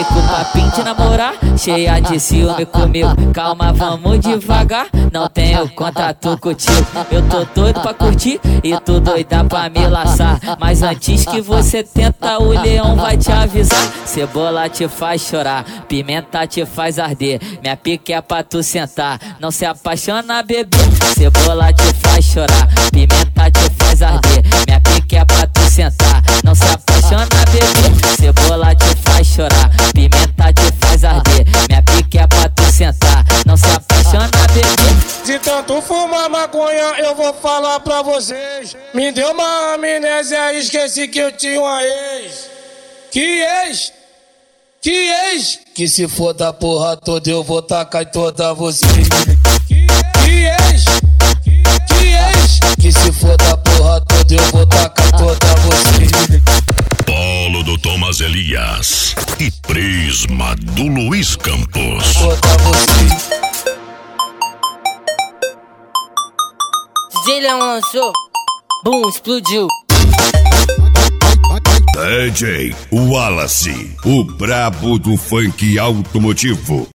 Vem com o papinho de namorar, cheia de ciúme comigo. Calma, vamos devagar, não tenho contato contigo. Eu tô doido pra curtir e tô doida pra me laçar. Mas antes que você tenta, o leão vai te avisar. Cebola te faz chorar, pimenta te faz arder. Minha pique é pra tu sentar, não se apaixona, bebê. Cebola te faz chorar, pimenta te faz arder. Minha pique é pra tu sentar, não se apaixona, bebê. Cebola te faz chorar, pimenta te faz arder. Minha pique é pra tu sentar, não se apaixona, bebê. De tanto fumar maconha, eu vou falar pra vocês. Me deu uma amnésia, esqueci que eu tinha uma ex. Que ex? Que ex? Que se for da porra toda, eu vou tacar em toda vocês. Que ex? Que ex? Que se for da porra toda, eu vou tacar em toda vocês. Polo do Thomas Elias e Prisma do Luiz Campos. Toda vocês. DJ Leão lançou, boom, explodiu. DJ Wallace, o brabo do funk automotivo.